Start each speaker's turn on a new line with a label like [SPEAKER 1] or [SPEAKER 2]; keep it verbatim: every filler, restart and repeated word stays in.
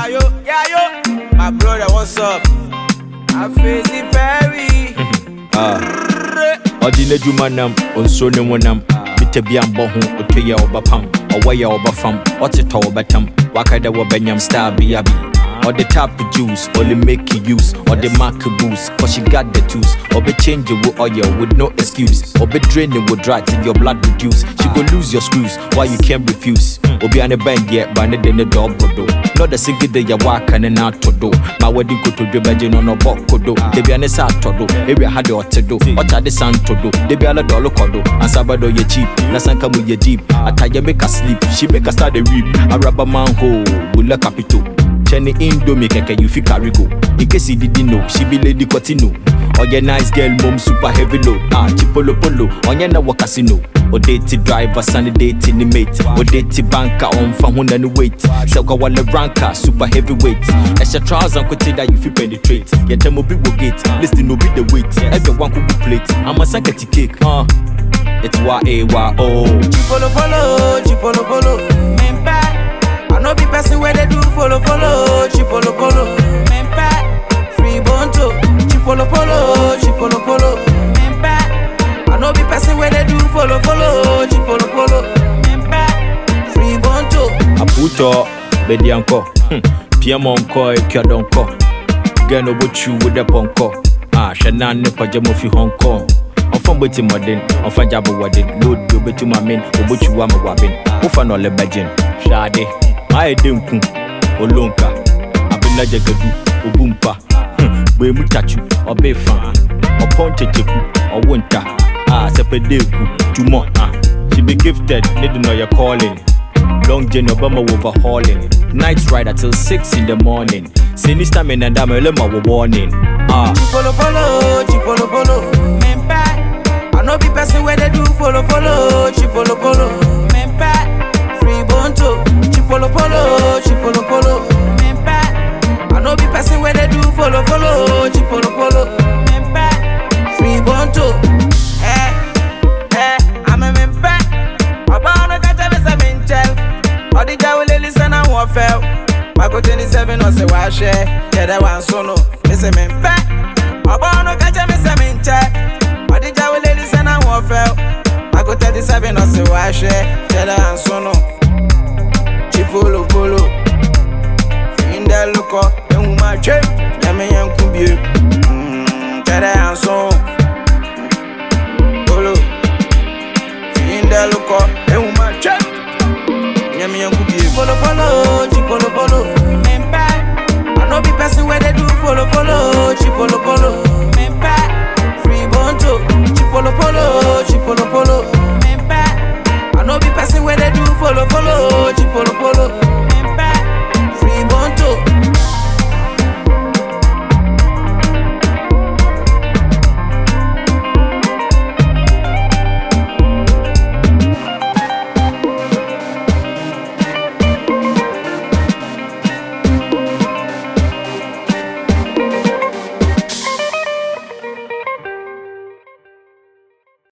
[SPEAKER 1] Yeah yo, yeah yo. My brother, what's up? I face it very.
[SPEAKER 2] Ah. Odine Jumanam, on Sony Monam, Bitabian Bohun, Otoya Obapam, Awaya Obafam, Otito Obatam, Wakada Wabanyam Star Biabi. Or the tap juice, or the make you use, or the mark boost, cause she got the tools. Or be change your oil with no excuse, or be draining with dry till your blood reduce. She go lose your screws, why you can't refuse. Or be on a band yet, but then the door do. Not a single day you walk and an out to do. My wedding go to the virgin on a box do. They be on a side to do, maybe I had your to do. What are the sun to do? They be a dollar codo, and Sabado ye cheap. Nasan come with your deep. I tell you make her sleep, she make her start the reap. A rubber man ho, will look capital. Chenny Indomie keke you fi carry go. In case you didn't know, she be Lady Cotino. Or your nice girl mom super heavy load. Ah, chipolo polo, on your na casino. Or date driver, sunny date in the mate. Or date banker on from one and wait. Selka wale ranker, super heavyweight. Extra trousers and kote that you fi penetrate. Your time will be will gate, listen no be the weight. Everyone could be plate. I'm a sankety cake, huh? It's Y A Y O.
[SPEAKER 1] Chipolo polo, chipolo polo. Mempa. I know be person where they do follow follow, chipolo polo, mempa, free bonto, chipolo polo, chipolo polo, mempa. I know be person where they do follow follow, chipolo polo, mempa, free bonto.
[SPEAKER 2] Aputo, bedi anko, piemo anko, ekiadonko, geno bochu with the ponko. Ah, shana ne pajamo fi Hong Kong. Ofan beti modern, ofan jabo wadin, load do beti my men, obochu wa mawabin, ofan ole bajin, shade. I didn't Olonka, Abina Jagadu, Obumpa, Be Mutachu, or Be Fan, or Ponteku, or Winter, ah, Sepedeku, Jumo, ah. She be gifted, need to know your calling. Long Jane Obama overhauling. Night rider till six in the morning. Sinister men and Damelema were warning. Ah,
[SPEAKER 1] Chipolo Polo, Chipolo Polo, Mempa. I know be person where they do follow follow, Chipolo Polo, Mempa, free bonto. Chipolo polo, chipolo polo, mempa. I know be person where they do follow follow, chipolo polo, mempa. Free bonto, eh, eh. I'm a mempa. Abano kacha besa minchel. Odi jawule listen and warfare. Mako twenty-seven or se washe. Yeah, that one sono. Mese mempa. Abano kacha besa minchel. Odi jawule listen and warfare. Mako thirty-seven or se washe. Yeah, that one sono. Chipolo polo, in the loco, and woman check, Yammy and Kubi, Tada and so polo, in the loco, and woman check, Yammy and Kubi, polo polo, chipolo polo, mempa. I know be person where they do follow follow, chipolo polo.